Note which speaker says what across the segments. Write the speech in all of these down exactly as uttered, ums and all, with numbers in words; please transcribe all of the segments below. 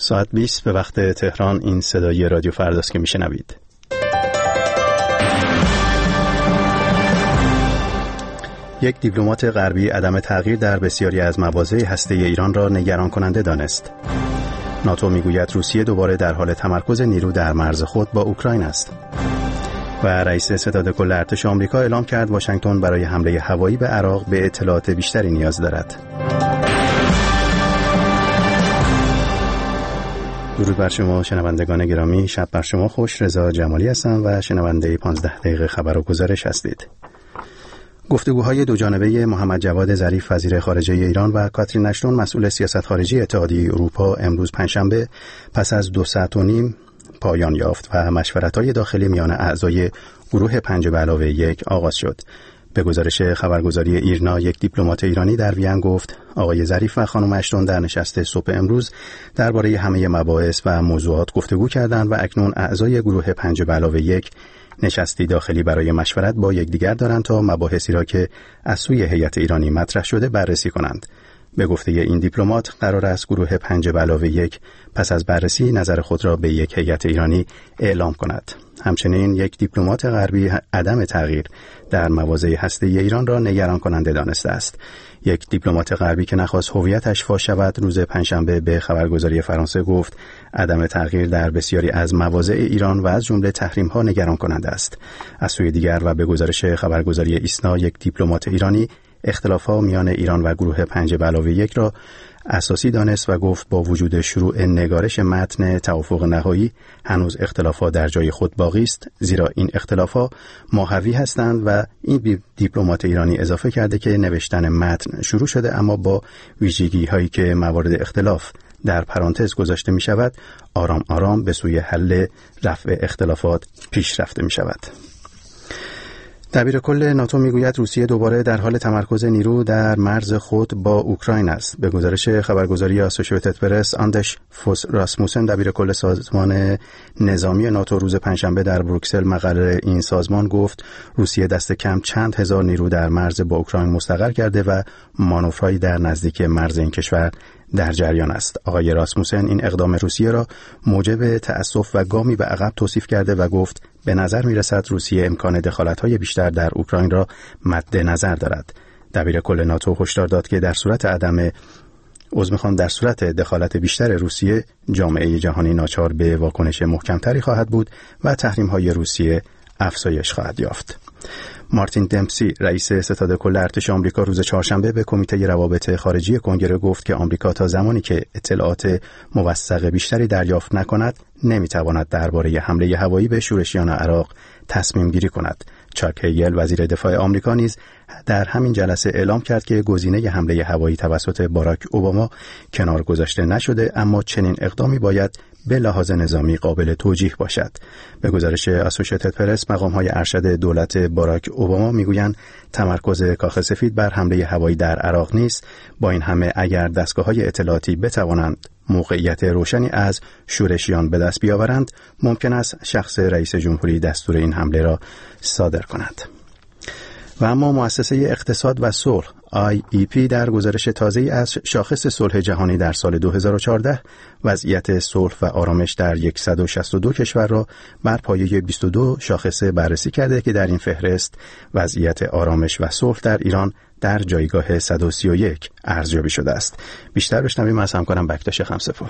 Speaker 1: ساعت بیست به وقت تهران. این صدای رادیو فرداست که میشنوید. یک دیپلمات غربی عدم تغییر در بسیاری از مواضع هسته‌ای ایران را نگران کننده دانست. ناتو میگوید روسیه دوباره در حال تمرکز نیرو در مرز خود با اوکراین است. و رئیس ستاد کل ارتش آمریکا اعلام کرد واشنگتن برای حمله هوایی به عراق به اطلاعات بیشتری نیاز دارد. درود بر شما شنوندگان گرامی، شب بر شما خوش. رضا جمالی هستم و شنونده پانزده دقیقه خبر و گزارش هستید. گفتگوهای دو جانبه محمد جواد ظریف وزیر خارجه ایران و کاترین اشتون مسئول سیاست خارجی اتحادیه اروپا امروز پنجشنبه پس از دو ساعت و نیم پایان یافت و مشورت‌های داخلی میان اعضای گروه پنج به علاوه یک آغاز شد. به گزارش خبرگزاری ایرنا، یک دیپلمات ایرانی در وین گفت آقای ظریف و خانم اشتون در نشست صبح امروز درباره همه مباحث و موضوعات گفتگو کردند و اکنون اعضای گروه پنج به علاوه یک نشستی داخلی برای مشورت با یکدیگر دارند تا مباحثی را که از سوی هیئت ایرانی مطرح شده بررسی کنند. به گفته این دیپلمات قرار است گروه پنج به علاوه یک پس از بررسی نظر خود را به یک هیئت ایرانی اعلام کند. همچنین یک دیپلمات غربی عدم تغییر در مواضع هسته‌ای ایران را نگران کننده دانسته است. یک دیپلمات غربی که نخواست هویتش فاش شود روز پنجشنبه به خبرگزاری فرانسه گفت عدم تغییر در بسیاری از مواضع ایران و از جمله تحریم‌ها نگران کننده است. از سوی دیگر و به گزارش خبرگزاری ایسنا، یک دیپلمات ایرانی اختلاف‌ها میان ایران و گروه پنج به علاوه یک را اساسی دانست و گفت با وجود شروع نگارش متن توافق نهایی هنوز اختلافات در جای خود باقی است، زیرا این اختلافات ماهوی هستند. و این دیپلمات ایرانی اضافه کرده که نوشتن متن شروع شده اما با ویژگی هایی که موارد اختلاف در پرانتز گذاشته می شود آرام آرام به سوی حل رفع اختلافات پیش رفته می شود. دبیر کل ناتو میگوید روسیه دوباره در حال تمرکز نیرو در مرز خود با اوکراین است. به گزارش خبرگزاری آسوشییتد پرس، آندش فوس راسموسن دبیر کل سازمان نظامی ناتو روز پنجشنبه در بروکسل مقر این سازمان گفت روسیه دست کم چند هزار نیرو در مرز با اوکراین مستقر کرده و مانورهایی در نزدیک مرز این کشور در جریان است. آقای راسموسن این اقدام روسیه را موجب تأسف و گامی به عقب توصیف کرده و گفت به نظر می رسد روسیه امکان دخالت‌های بیشتر در اوکراین را مد نظر دارد. دبیر کل ناتو هشدار داد که در صورت عدم عذر می‌خوام در صورت دخالت بیشتر روسیه جامعه جهانی ناچار به واکنش محکم‌تری خواهد بود و تحریم‌های روسیه افزایش خواهد یافت. مارتین دمپسی رئیس ستاد کل ارتش آمریکا روز چهارشنبه به کمیته روابط خارجی کنگره گفت که آمریکا تا زمانی که اطلاعات موثق بیشتری دریافت نکند نمیتواند درباره حمله هوایی به شورشیان عراق تصمیم گیری کند. چاک هیگل وزیر دفاع آمریکا نیز در همین جلسه اعلام کرد که گزینه حمله هوایی توسط باراک اوباما کنار گذاشته نشده، اما چنین اقدامی باید به لحاظ نظامی قابل توجیه باشد. به گزارش آسوشییتد پرس، مقام‌های ارشد دولت باراک اوباما میگویند تمرکز کاخ سفید بر حمله هوایی در عراق نیست. با این همه اگر دستگاه‌های اطلاعاتی بتوانند موقعیت روشنی از شورشیان به دست بیاورند، ممکن است شخص رئیس جمهوری دستور این حمله را صادر کند. و اما مؤسسه اقتصاد و صلح آی ای پی در گزارش تازه‌ای از شاخص صلح جهانی در سال دو هزار و چهارده وضعیت صلح و آرامش در صد و شصت و دو کشور را بر پایه بیست و دو شاخصه بررسی کرده که در این فهرست وضعیت آرامش و صلح در ایران در جایگاه صد و سی و یک ارزیابی شده است. بیشتر بشنویم از همکارم بکتاش خمسه‌پور.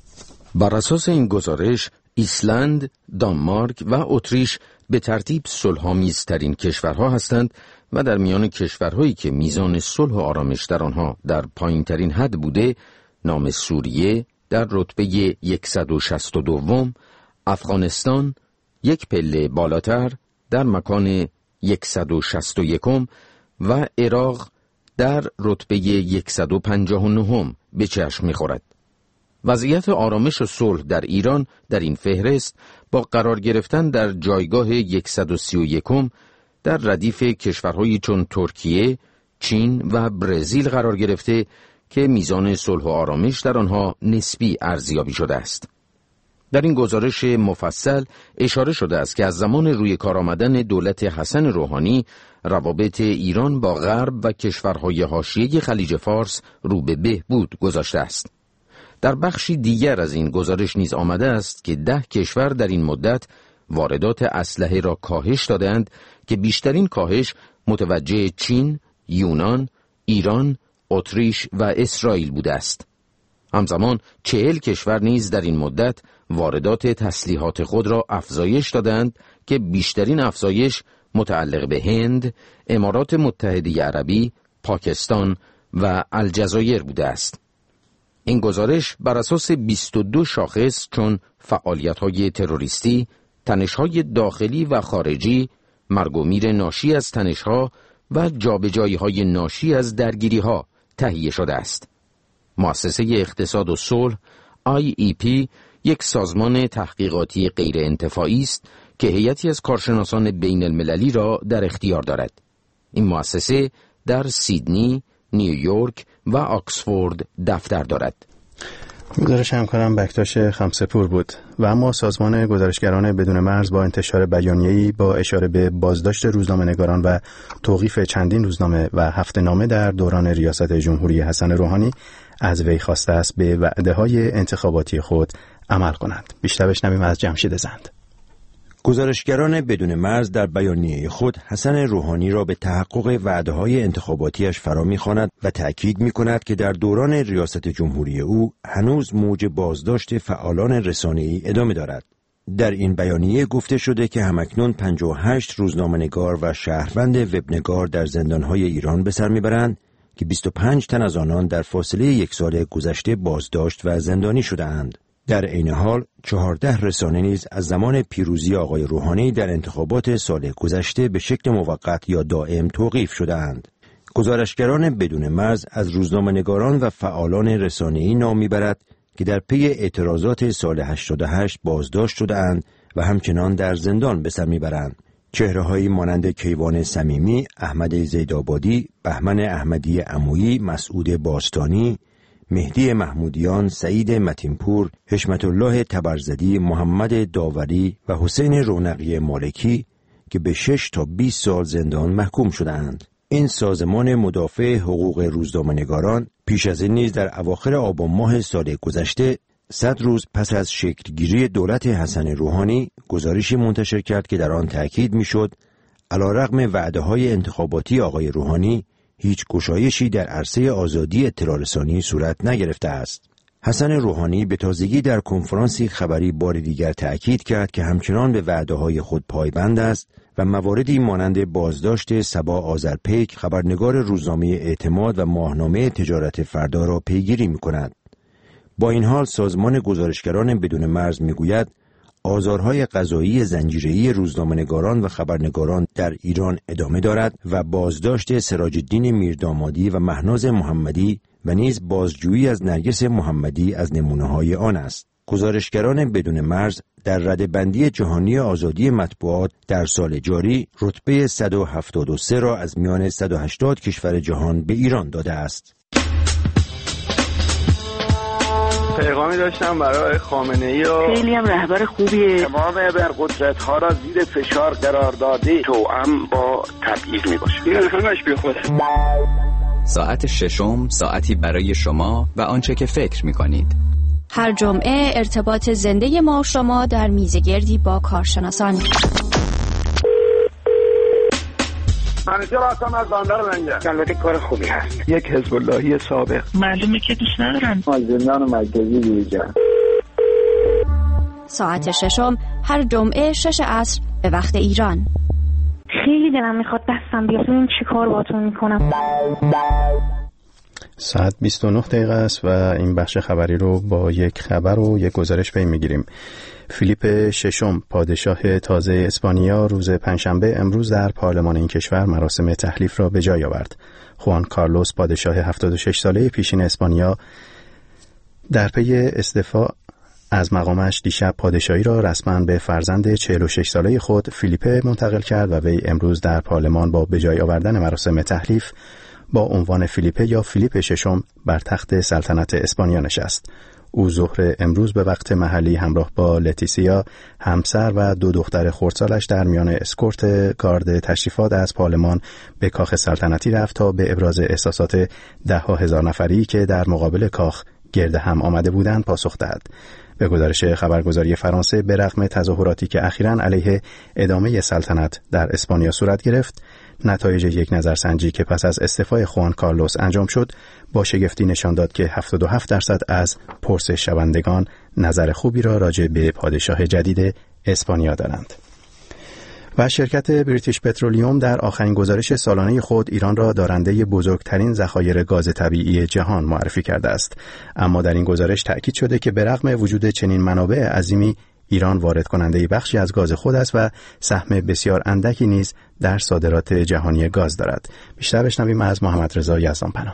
Speaker 2: بر اساس این گزارش ایسلند، دانمارک و اتریش به ترتیب صلح‌آمیزترین کشورها هستند و در میان کشورهایی که میزان صلح و آرامش در آنها در پایین‌ترین حد بوده، نام سوریه در رتبه صد و شصت و دو، افغانستان یک پله بالاتر در مکان صد و شصت و یک و عراق در رتبه صد و پنجاه و نه به چشم می‌خورد. وضعیت آرامش و صلح در ایران در این فهرست با قرار گرفتن در جایگاه صد و سی و یک در ردیف کشورهایی چون ترکیه، چین و برزیل قرار گرفته که میزان صلح و آرامش در آنها نسبی ارزیابی شده است. در این گزارش مفصل اشاره شده است که از زمان روی کار آمدن دولت حسن روحانی روابط ایران با غرب و کشورهای حاشیه خلیج فارس رو به بهبود گذاشته است. در بخشی دیگر از این گزارش نیز آمده است که ده کشور در این مدت واردات اسلحه را کاهش دادند که بیشترین کاهش متوجه چین، یونان، ایران، اتریش و اسرائیل بوده است. همزمان چهل کشور نیز در این مدت واردات تسلیحات خود را افزایش دادند که بیشترین افزایش متعلق به هند، امارات متحده عربی، پاکستان و الجزایر بوده است. این گزارش بر اساس بیست و دو شاخص چون فعالیت‌های تروریستی، تنش‌های داخلی و خارجی، مرگ و میر ناشی از تنش‌ها و جابجایی‌های ناشی از درگیری‌ها تهیه شده است. مؤسسه اقتصاد و صلح آی ای پی یک سازمان تحقیقاتی غیر انتفاعی است که هیئتی از کارشناسان بین المللی را در اختیار دارد. این مؤسسه در سیدنی، نیویورک و آکسفورد دفتر دارد.
Speaker 1: گزارش همکارم بکتاش خمسپور بود. و اما سازمان گزارشگران بدون مرز با انتشار بیانیه‌ای با اشاره به بازداشت روزنامه‌نگاران و توقیف چندین روزنامه و هفته‌نامه در دوران ریاست جمهوری حسن روحانی از وی خواسته است به وعده‌های انتخاباتی خود عمل کند. بیشتر بشنویم از جمشید زند.
Speaker 3: گزارشگران بدون مرز در بیانیه خود حسن روحانی را به تحقق وعده‌های انتخاباتیش فرا می‌خواند و تأکید می‌کند که در دوران ریاست جمهوری او هنوز موج بازداشت فعالان رسانه‌ای ادامه دارد. در این بیانیه گفته شده که همکنون پنجاه و هشت روزنامه‌نگار و شهروند وبنگار در زندان‌های ایران به سر می‌برند که بیست و پنج تن از آنان در فاصله یک سال گذشته بازداشت و زندانی شده‌اند. در عین حال چهارده رسانه نیز از زمان پیروزی آقای روحانی در انتخابات سال گذشته به شکل موقت یا دائم توقیف شده‌اند. گزارشگران بدون مرز از روزنامه‌نگاران و فعالان رسانه‌ای نام می‌برد که در پی اعتراضات سال هشتاد و هشت بازداشت شده‌اند و همچنان در زندان به سر می‌برند. چهره‌هایی مانند کیوان صمیمی، احمد زیدآبادی، بهمن احمدی عمویی، مسعود باستانی، مهدی محمودیان، سعید متینپور، حشمت الله تبرزدی، محمد داوری و حسین رونقی مالکی که به شش تا بیست سال زندان محکوم شدند. این سازمان مدافع حقوق روزنامه‌نگاران پیش از این نیز در اواخر آبان ماه سال گذشته صد روز پس از شکلگیری دولت حسن روحانی گزارشی منتشر کرد که در آن تأکید می‌شد علیرغم وعده‌های انتخاباتی آقای روحانی هیچ گشایشی در عرصه آزادی اطلاع رسانی صورت نگرفته است. حسن روحانی به تازگی در کنفرانسی خبری بار دیگر تأکید کرد که همچنان به وعده‌های خود پایبند است و مواردی مانند بازداشت صبا آذرپیک، خبرنگار روزنامه اعتماد و ماهنامه تجارت فردا را پیگیری می‌کند. با این حال سازمان گزارشگران بدون مرز می‌گوید آزارهای قضایی زنجیره‌ای روزنامه‌نگاران و خبرنگاران در ایران ادامه دارد و بازداشت سراج‌الدین میردامادی و مهناز محمدی و نیز بازجویی از نرگس محمدی از نمونه‌های آن است. گزارشگران بدون مرز در رده‌بندی جهانی آزادی مطبوعات در سال جاری رتبه صد و هفتاد و سه را از میان صد و هشتاد کشور جهان به ایران داده است.
Speaker 4: پیغامی داشتم برای خامنه‌ای و
Speaker 5: خیلی هم رهبر خوبیه.
Speaker 4: تمام ابرقدرت‌ها را زیر فشار قرار داده توأم با تبعیض میباشه. این همش بی خوده.
Speaker 6: ساعت ششم ساعتی برای شما و آنچه که فکر می‌کنید.
Speaker 7: هر جمعه ارتباط زنده ما و شما در میزگردی با کارشناسان.
Speaker 4: منیجر هستم از بندر لنگر. البته کار خوبی هست. یک حزب اللهی سابق.
Speaker 5: معلومه که دوست ندارن.
Speaker 4: از زندان مرکزی دیگر.
Speaker 7: ساعت ششم هر جمعه شش عصر به وقت ایران.
Speaker 5: خیلی دلم میخواد دستم بیاد ببینم چی کار باهاتون میکنم.
Speaker 1: ساعت بیست و نه دقیقه است و این بخش خبری رو با یک خبر و یک گزارش پی میگیریم. فیلیپ ششم پادشاه تازه اسپانیا روز پنجشنبه امروز در پارلمان این کشور مراسم تحلیف را به جای آورد. خوان کارلوس پادشاه هفتاد و شش ساله پیشین اسپانیا در پی استعفا از مقامش دیشب پادشاهی را رسما به فرزند چهل و شش ساله خود فیلیپ منتقل کرد و وی امروز در پارلمان با به جای آوردن مراسم تحلیف با عنوان فیلیپ یا فیلیپ ششم بر تخت سلطنت اسپانیا نشست. او ظهر امروز به وقت محلی همراه با لتیسیا همسر و دو دختر خردسالش در میان اسکورت گارد تشریفات از پارلمان به کاخ سلطنتی رفت تا به ابراز احساسات ده ها هزار نفری که در مقابل کاخ گرد هم آمده بودند پاسخ دهد. به گزارش خبرگزاری فرانسه، به رغم تظاهراتی که اخیراً علیه ادامه سلطنت در اسپانیا صورت گرفت، نتایج یک نظرسنجی که پس از استعفای خوان کارلوس انجام شد با شگفتی نشان داد که هفتاد و هفت درصد از پرسش شوندگان نظر خوبی را راجع به پادشاه جدید اسپانیا دارند. و شرکت بریتیش پترولیوم در آخرین گزارش سالانه خود ایران را دارنده بزرگترین ذخایر گاز طبیعی جهان معرفی کرده است. اما در این گزارش تأکید شده که به رغم وجود چنین منابع عظیمی، ایران وارد کننده بخشی از گاز خود است و سهم بسیار اندکی نیز در صادرات جهانی گاز دارد. بیشتر بشنویم از محمد رضا یزدانپناه.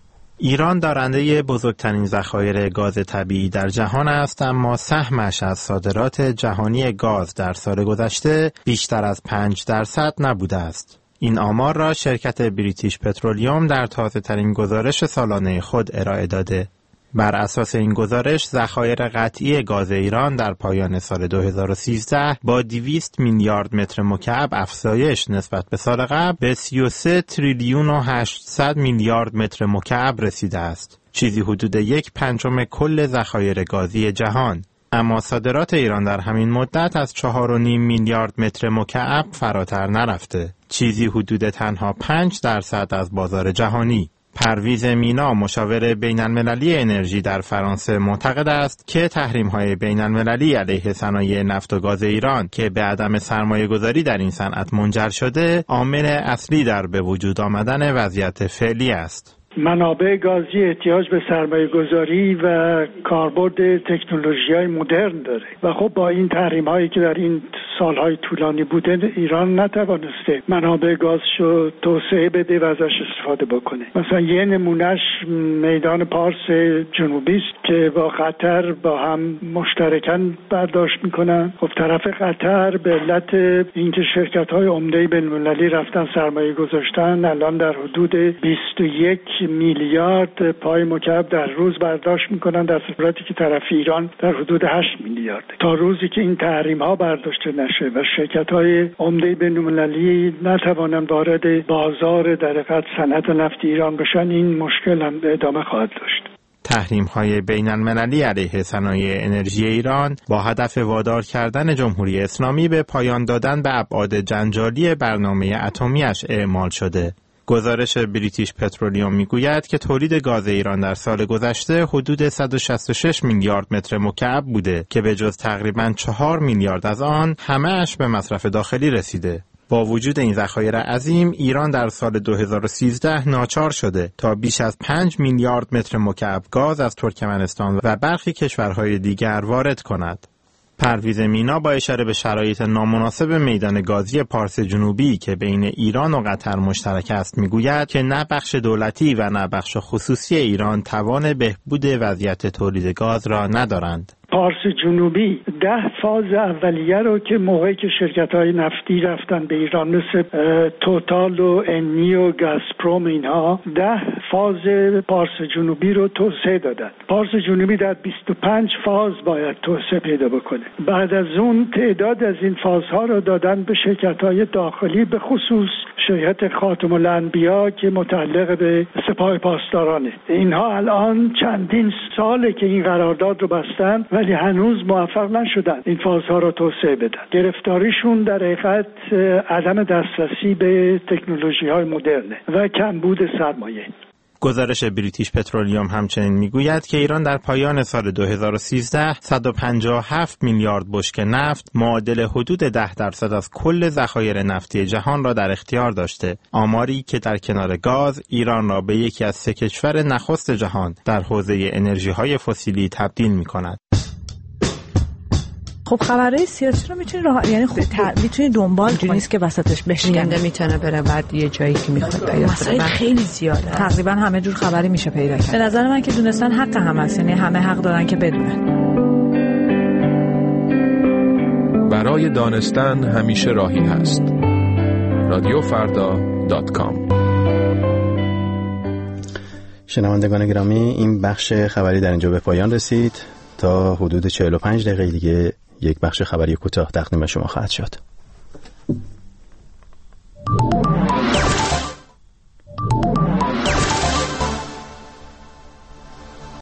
Speaker 8: ایران دارنده بزرگترین ذخایر گاز طبیعی در جهان است، اما سهمش از صادرات جهانی گاز در سال گذشته بیشتر از پنج درصد نبوده است. این آمار را شرکت بریتیش پترولیوم در تازه‌ترین گزارش سالانه خود ارائه داده. بر اساس این گزارش، ذخایر قطعی گاز ایران در پایان سال دو هزار و سیزده با دویست میلیارد متر مکعب افزایش نسبت به سال قبل به سی و سه تریلیون و هشتصد میلیارد متر مکعب رسیده است، چیزی حدود یک پنجم کل ذخایر گازی جهان. اما صادرات ایران در همین مدت از چهار و نیم میلیارد متر مکعب فراتر نرفته، چیزی حدود تنها پنج درصد از بازار جهانی. پرویز مینا، مشاور بین‌المللی انرژی در فرانسه، معتقد است که تحریم‌های بین‌المللی علیه صنایع نفت و گاز ایران که به عدم سرمایه‌گذاری در این صنعت منجر شده، عامل اصلی در به وجود آمدن وضعیت فعلی است.
Speaker 9: منابع گازی احتیاج به سرمایه گذاری و کاربرد تکنولوژی‌های مدرن داره و خب با این تحریم هایی که در این سالهای طولانی بوده، ایران نتوانسته منابع گازشو توسعه بده و ازش استفاده بکنه. مثلا یه نمونهش میدان پارس جنوبی است که با قطر با هم مشترکاً برداشت میکنن. خب طرف قطر به علت اینکه شرکت‌های عمده بین‌المللی رفتن سرمایه گذاشتن، الان در حدود بیست و یک میلیارد پای مکعب در روز برداشت میکنن، در صورتی که طرف ایران در حدود هشت میلیارد. تا روزی که این تحریم ها برداشته نشه و شرکت های عمده بین‌المللی نتوانن وارد بازار در حقیقت صنعت نفت ایران بشن، این مشکل هم ادامه خواهد داشت.
Speaker 8: تحریم‌های بین‌المللی علیه صنایع انرژی ایران با هدف وادار کردن جمهوری اسلامی به پایان دادن به ابعاد جنجالی برنامه اتمی‌اش اعمال شده. گزارش بریتیش پترولیوم میگوید که تولید گاز ایران در سال گذشته حدود صد و شصت و شش میلیارد متر مکعب بوده که به جز تقریباً چهار میلیارد از آن همه‌اش به مصرف داخلی رسیده. با وجود این ذخایر عظیم، ایران در سال دو هزار و سیزده ناچار شده تا بیش از پنج میلیارد متر مکعب گاز از ترکمنستان و برخی کشورهای دیگر وارد کند. پرویز مینا با اشاره به شرایط نامناسب میدان گازی پارس جنوبی که بین ایران و قطر مشترک است میگوید که نه بخش دولتی و نه بخش خصوصی ایران توان بهبود وضعیت تولید گاز را ندارند.
Speaker 9: پارس جنوبی ده فاز اولیه رو که موقعی که شرکت‌های نفتی رفتن به ایران مثل توتال و انی و گازپروم، اینها ده فاز پارس جنوبی رو توسعه دادن. پارس جنوبی در بیست و پنج فاز باید توسعه پیدا بکنه. بعد از اون تعداد از این فازها رو دادن به شرکت‌های داخلی، به خصوص شرکت خاتم الانبیا که متعلق به سپاه پاسدارانه. اینها الان چندین ساله که این قرارداد رو بستن ولی هنوز موفق نشدن این فازها رو توسعه بدن. گرفتاریشون در حقیقت عدم دسترسی به تکنولوژی‌های مدرنه و کمبود سرمایه.
Speaker 8: گزارش بریتیش پترولیوم همچنین میگوید که ایران در پایان سال دو هزار و سیزده صد و پنجاه و هفت میلیارد بشکه نفت، معادل حدود ده درصد از کل ذخایر نفتی جهان را در اختیار داشته. آماری که در کنار گاز ایران را به یکی از سه کشور نخست جهان در حوزه انرژی‌های فسیلی تبدیل می‌کند.
Speaker 10: خب خبرهای سیاسی رو میتونی راه، یعنی خوب میتونی دنبال کنی، نیست که وسطش بشکنه،
Speaker 11: میتونه بره بعد یه جایی که میخواد پیدا
Speaker 10: کنه. خیلی زیاده، تقریبا همه جور خبری میشه پیدا کرد. به نظر من که دونستن حق همه است، یعنی همه حق دارن که بدونن.
Speaker 12: برای دانستن همیشه راهی هست. رادیو فردا دات کام.
Speaker 1: شنوندگان گرامی، این بخش خبری در اینجا به پایان رسید. تا حدود چهل و پنج دقیقه دیگه یک بخش خبری کوتاه تقدیم شما خواهد شد.